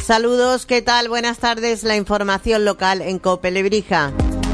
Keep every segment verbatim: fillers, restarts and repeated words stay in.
Saludos, ¿qué tal? Buenas tardes, la información local en COPE Lebrija.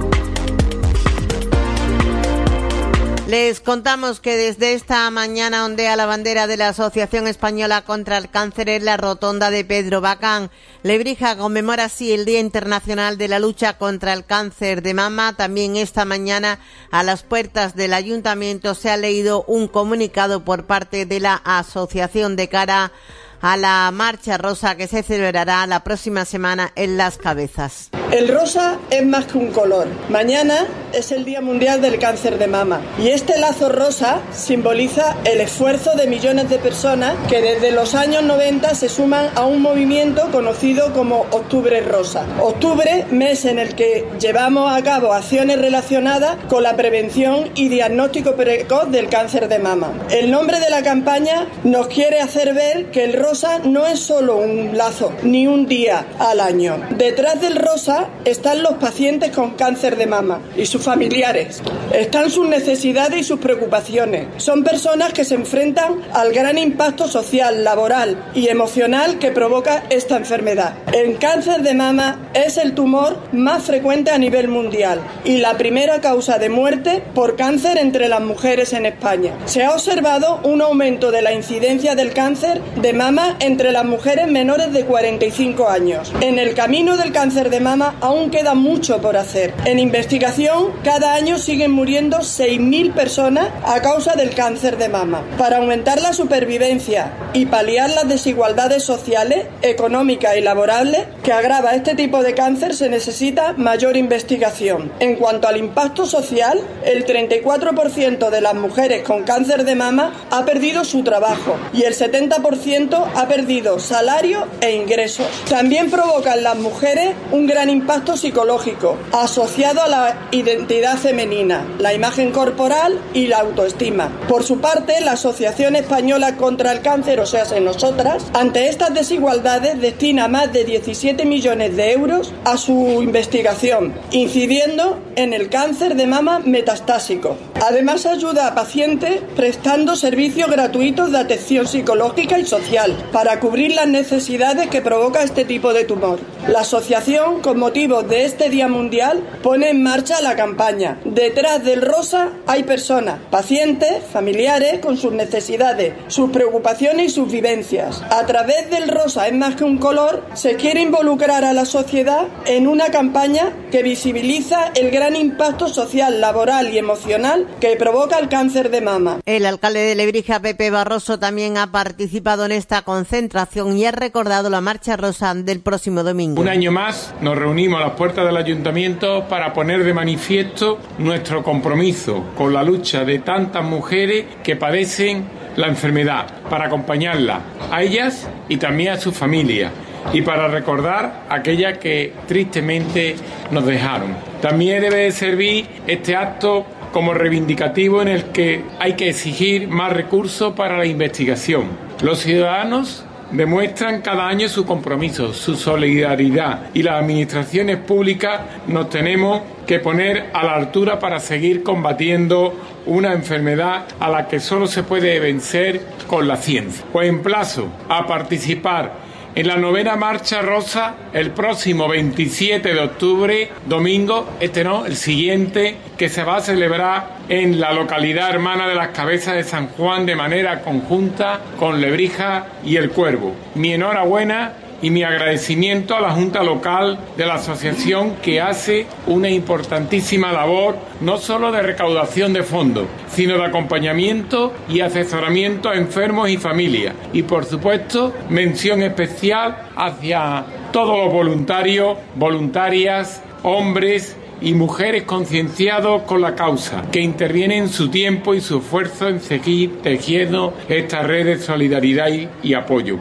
Les contamos que desde esta mañana ondea la bandera de la Asociación Española contra el Cáncer en la rotonda de Pedro Bacán. Lebrija conmemora así el Día Internacional de la Lucha contra el Cáncer de Mama. También esta mañana a las puertas del Ayuntamiento se ha leído un comunicado por parte de la asociación de cara a la Marcha Rosa que se celebrará la próxima semana en Las Cabezas. El rosa es más que un color. Mañana es el Día Mundial del Cáncer de Mama y este lazo rosa simboliza el esfuerzo de millones de personas que desde los años noventa se suman a un movimiento conocido como Octubre Rosa. Octubre, mes en el que llevamos a cabo acciones relacionadas con la prevención y diagnóstico precoz del cáncer de mama. El nombre de la campaña nos quiere hacer ver que el rosa no es solo un lazo ni un día al año. Detrás del rosa están los pacientes con cáncer de mama y sus familiares. Están sus necesidades y sus preocupaciones. Son personas que se enfrentan al gran impacto social, laboral y emocional que provoca esta enfermedad. El cáncer de mama es el tumor más frecuente a nivel mundial y la primera causa de muerte por cáncer entre las mujeres en España. Se ha observado un aumento de la incidencia del cáncer de mama entre las mujeres menores de cuarenta y cinco años. En el camino del cáncer de mama aún queda mucho por hacer. En investigación, cada año siguen muriendo seis mil personas a causa del cáncer de mama. Para aumentar la supervivencia y paliar las desigualdades sociales, económicas y laborales que agrava este tipo de cáncer se necesita mayor investigación. En cuanto al impacto social, el treinta y cuatro por ciento de las mujeres con cáncer de mama ha perdido su trabajo y el setenta por ciento ha perdido salario e ingresos. También provoca en las mujeres un gran impacto psicológico asociado a la identidad femenina, la imagen corporal y la autoestima. Por su parte, la Asociación Española contra el Cáncer, o sea, nosotras, ante estas desigualdades destina más de diecisiete millones de euros a su investigación, incidiendo en el cáncer de mama metastásico. Además, ayuda a pacientes prestando servicios gratuitos de atención psicológica y social para cubrir las necesidades que provoca este tipo de tumor. La asociación, con motivo de este Día Mundial, pone en marcha la campaña Detrás del rosa hay personas, pacientes, familiares con sus necesidades, sus preocupaciones y sus vivencias. A través del rosa es más que un color, se quiere involucrar a la sociedad en una campaña que visibiliza el gran impacto social, laboral y emocional que provoca el cáncer de mama. El alcalde de Lebrija, Pepe Barroso, también ha participado en esta concentración y ha recordado la Marcha Rosa del próximo domingo. Un año más nos reunimos a las puertas del ayuntamiento para poner de manifiesto nuestro compromiso con la lucha de tantas mujeres que padecen la enfermedad, para acompañarlas a ellas y también a sus familias y para recordar a aquellas que tristemente nos dejaron. También debe de servir este acto como reivindicativo en el que hay que exigir más recursos para la investigación. Los ciudadanos demuestran cada año su compromiso, su solidaridad y las administraciones públicas nos tenemos que poner a la altura para seguir combatiendo una enfermedad a la que solo se puede vencer con la ciencia. Os emplazo a participar en la novena Marcha Rosa el próximo veintisiete de octubre, domingo, este no, el siguiente, que se va a celebrar en la localidad hermana de Las Cabezas de San Juan de manera conjunta con Lebrija y El Cuervo. Mi enhorabuena y mi agradecimiento a la Junta Local de la asociación que hace una importantísima labor no solo de recaudación de fondos, sino de acompañamiento y asesoramiento a enfermos y familias. Y por supuesto, mención especial hacia todos los voluntarios, voluntarias, hombres y mujeres concienciados con la causa, que intervienen su tiempo y su esfuerzo en seguir tejiendo esta red de solidaridad y, y apoyo.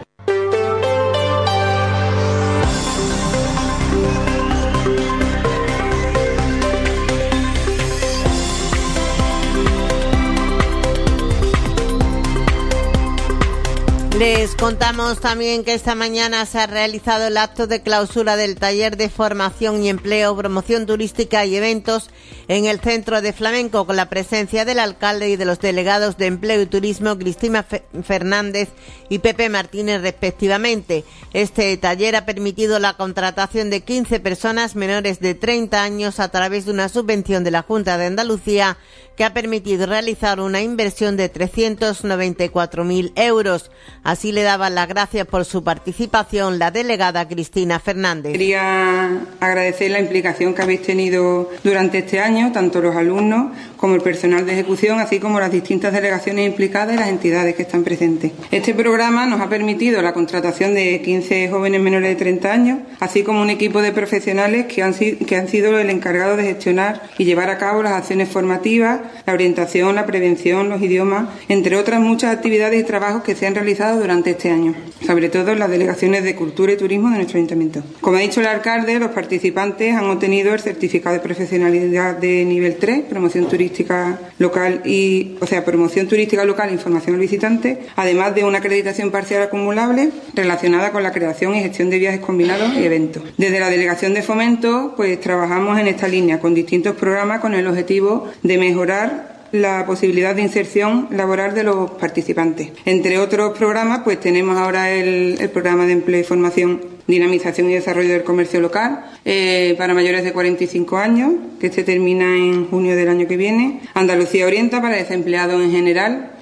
Les contamos también que esta mañana se ha realizado el acto de clausura del taller de formación y empleo, promoción turística y eventos en el Centro de Flamenco, con la presencia del alcalde y de los delegados de Empleo y Turismo, Cristina Fernández y Pepe Martínez, respectivamente. Este taller ha permitido la contratación de quince personas menores de treinta años a través de una subvención de la Junta de Andalucía, que ha permitido realizar una inversión de trescientos noventa y cuatro mil euros. Así le daban las gracias por su participación la delegada Cristina Fernández. Quería agradecer la implicación que habéis tenido durante este año, tanto los alumnos como el personal de ejecución, así como las distintas delegaciones implicadas y las entidades que están presentes. Este programa nos ha permitido la contratación de quince jóvenes menores de treinta años, así como un equipo de profesionales que han, que han sido el encargado de gestionar y llevar a cabo las acciones formativas, la orientación, la prevención, los idiomas, entre otras muchas actividades y trabajos que se han realizado durante este año, sobre todo en las delegaciones de Cultura y Turismo de nuestro Ayuntamiento. Como ha dicho el alcalde, los participantes han obtenido el certificado de profesionalidad de nivel tres, promoción turística local y, o sea, promoción turística local e información al visitante, además de una acreditación parcial acumulable relacionada con la creación y gestión de viajes combinados y eventos. Desde la Delegación de Fomento, pues trabajamos en esta línea con distintos programas con el objetivo de mejorar la posibilidad de inserción laboral de los participantes. Entre otros programas, pues tenemos ahora el, el programa de empleo y formación, dinamización y desarrollo del comercio local eh, para mayores de cuarenta y cinco años, que este termina en junio del año que viene. Andalucía Orienta para desempleados en general.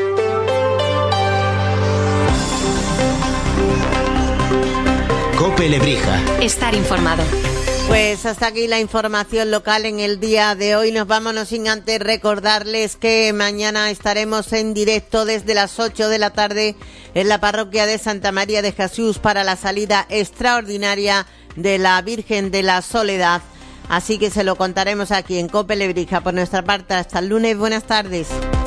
COPE Lebrija. Estar informado. Pues hasta aquí la información local en el día de hoy. Nos vamos, no sin antes recordarles que mañana estaremos en directo desde las ocho de la tarde en la parroquia de Santa María de Jesús para la salida extraordinaria de la Virgen de la Soledad. Así que se lo contaremos aquí en COPE Lebrija. Por nuestra parte, hasta el lunes. Buenas tardes.